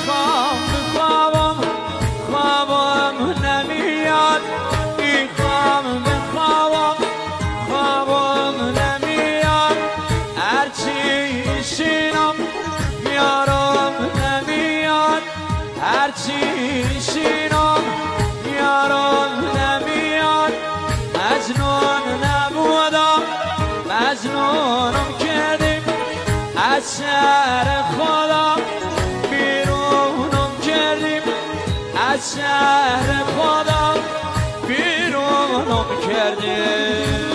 میخوام بخوابم خوابم نمیاد میخوام بخوابم خوابم نمیاد هرچی شینم یارم نمیاد هرچی شینم یارم نمیاد مجنون نبودم مجنونم کردیم از شهر خدا بیرونم کردیم از شهر خدا بیرونم کردیم